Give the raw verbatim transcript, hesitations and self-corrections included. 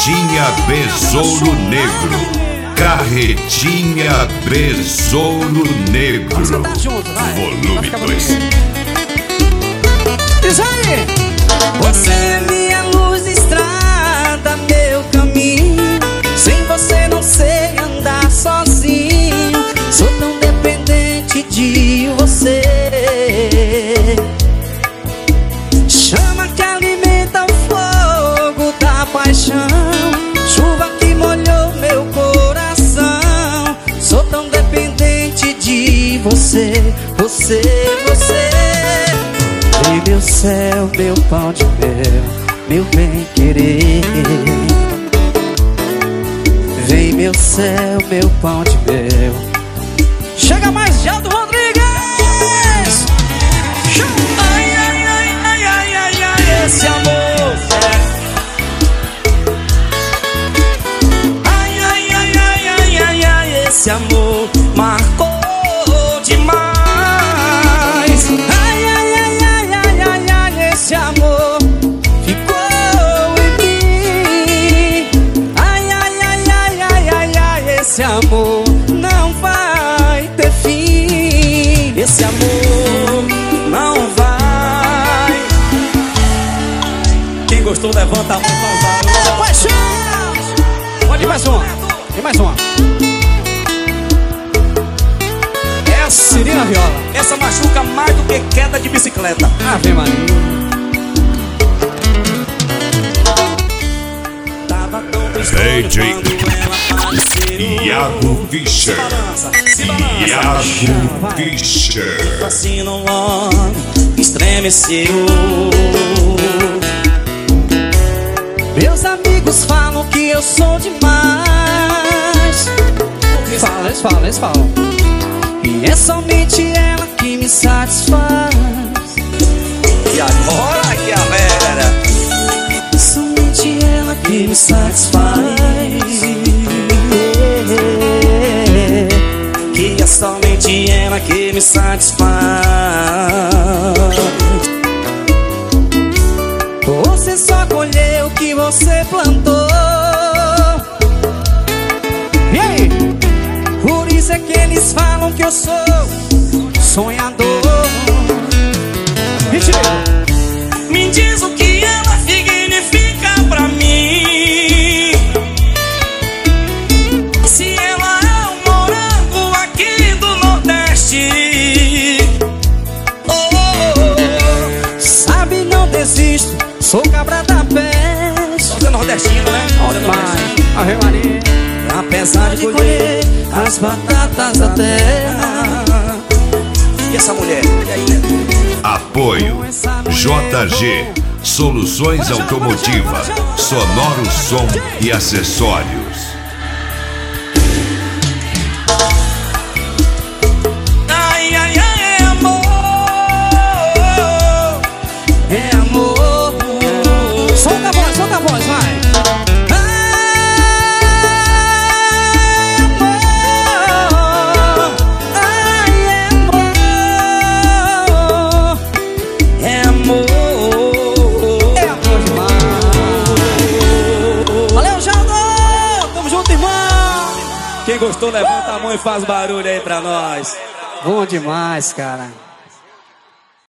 Carretinha Besouro Negro. Carretinha Besouro Negro. Volume dois. Diz aí! Você é minha luz de estrada, meu caminho. Sem você não sei andar sozinho. Sou tão dependente de você. Chama que alimenta o fogo da paixão. Chuva que molhou meu coração. Sou tão dependente de você. Você, você. Vem meu céu, meu pão de mel, meu bem-querer. Vem meu céu, meu pão de mel. Chega mais, Geldo Rodrigues! Ai, ai, ai, ai, ai, ai, ai, esse amor. Ai, ai, ai, ai, ai, ai, ai, esse amor marcou demais. Ai, ai, ai, ai, ai, ai, ai, esse amor ficou em mim. Ai, ai, ai, ai, ai, ai, ai, esse amor não vai ter fim. Esse amor não vai. Quem gostou, levanta a mão e faz barulho. Paixão! Pode ir mais uma. Tem mais uma. Essa Cirina Viola. Essa machuca mais do que queda de bicicleta. Ave Maria. Tava tão D J Iago Fischer. Iago Fischer. Fascina um homem, estremeceu. Meus amigos falam que eu sou demais. Fala, eles falam, eles falam. E é somente ela que me satisfaz. E agora que a Vera. Somente ela que me satisfaz. Que é somente ela que me satisfaz. Você só colheu o que você plantou. E aí? Por isso é que eles falam que eu sou sonhador. Me diz o que ela significa pra mim. Se ela é um morango aqui do Nordeste. Oh, oh, oh. Sabe, não desisto, sou cabra da peste. Você é nordestino, né? Olha, Ave Maria. Apesar de colher as batatas da terra. E essa mulher? E aí, né? Apoio J G Soluções Automotiva, Sonoro Som e Acessórios. Ai, ai, ai, é amor. É amor. Solta a voz, solta a voz, vai. Quem gostou, levanta a mão e faz barulho aí pra nós. Bom demais, cara.